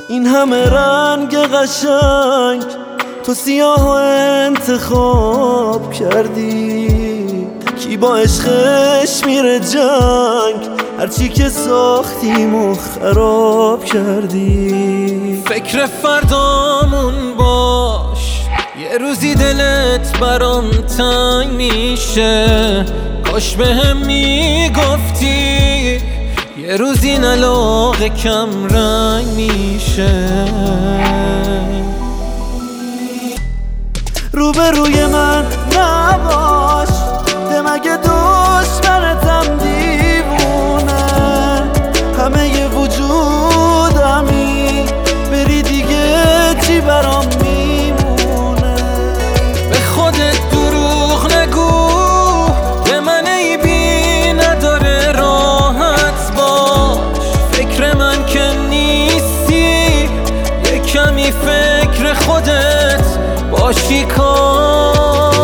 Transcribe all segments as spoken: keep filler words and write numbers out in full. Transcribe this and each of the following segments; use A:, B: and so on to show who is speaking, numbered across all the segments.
A: این همه رنگ قشنگ تو سیاه و انتخاب کردی. کی با عشقش میره جنگ هرچی که ساختیم و خراب کردی.
B: فکر فردامون باش، یه روزی دلت برام تنگ میشه. کاش بهم میگفتی یه روزی این علاقه کم رنگ میشه.
A: روبروی من نباش، ده مگه دشمنتم دیوونه. همه ی وجودمی بری دیگه چی برام میمونه.
B: به خودت دروغ نگو، به من عیبی نداره راحت باش. فکر من که نیستی، یه کمی فکر خودت باشی کاش.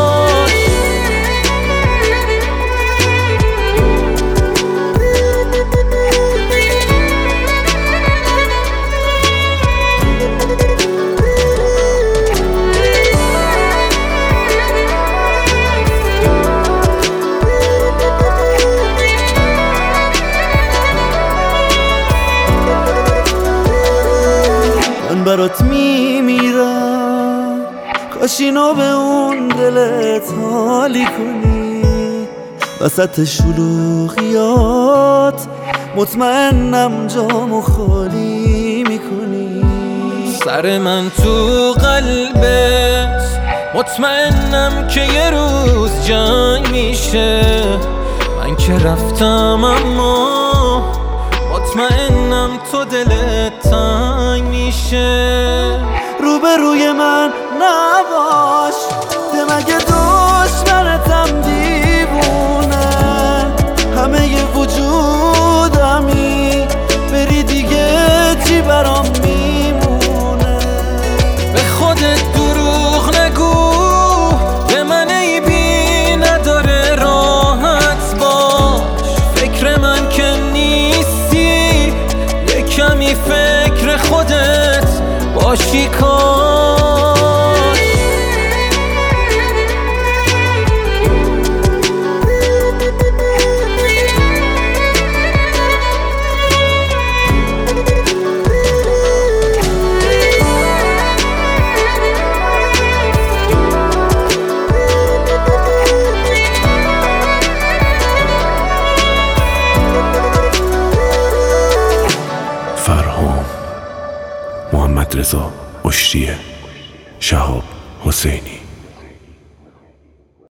A: من برات میمیرم، کاش اینو به اون دلت حالی کنی. وسط شلوغیات مطمئنم جامو خالی میکنی.
B: سر من تو قلبت مطمئنم که یه روز جنگ میشه. من که رفتم اما مطمئنم تو دلت تنگ میشه.
A: روبروی من نباش، ده مگه دشمنتم دیوونه. همه ی وجودمی بری دیگه چی برام میمونه.
B: به خودت دروغ نگو، به من عیبی نداره راحت باش. فکر من که نیستی، یه کمی فکر خودت باشی کاش.
C: فرهام محمد رضا اشریه، شهاب حسینی.